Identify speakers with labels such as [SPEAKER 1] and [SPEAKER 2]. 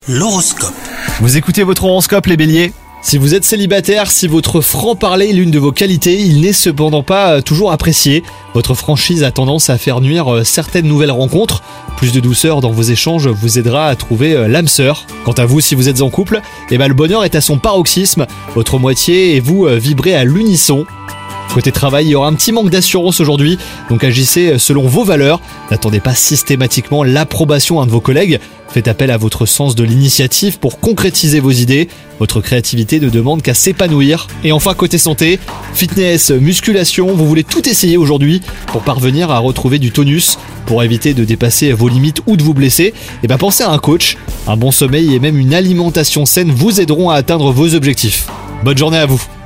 [SPEAKER 1] L'horoscope.
[SPEAKER 2] Vous écoutez votre horoscope les béliers ? Si vous êtes célibataire, si votre franc-parler est l'une de vos qualités, il n'est cependant pas toujours apprécié. Votre franchise a tendance à faire nuire certaines nouvelles rencontres. Plus de douceur dans vos échanges vous aidera à trouver l'âme sœur. Quant à vous, si vous êtes en couple, le bonheur est à son paroxysme. Votre moitié et vous vibrez à l'unisson. Côté travail, il y aura un petit manque d'assurance aujourd'hui, donc agissez selon vos valeurs. N'attendez pas systématiquement l'approbation de vos collègues. Faites appel à votre sens de l'initiative pour concrétiser vos idées. Votre créativité ne demande qu'à s'épanouir. Et enfin, côté santé, fitness, musculation, vous voulez tout essayer aujourd'hui pour parvenir à retrouver du tonus. Pour éviter de dépasser vos limites ou de vous blesser, pensez à un coach. Un bon sommeil et même une alimentation saine vous aideront à atteindre vos objectifs. Bonne journée à vous.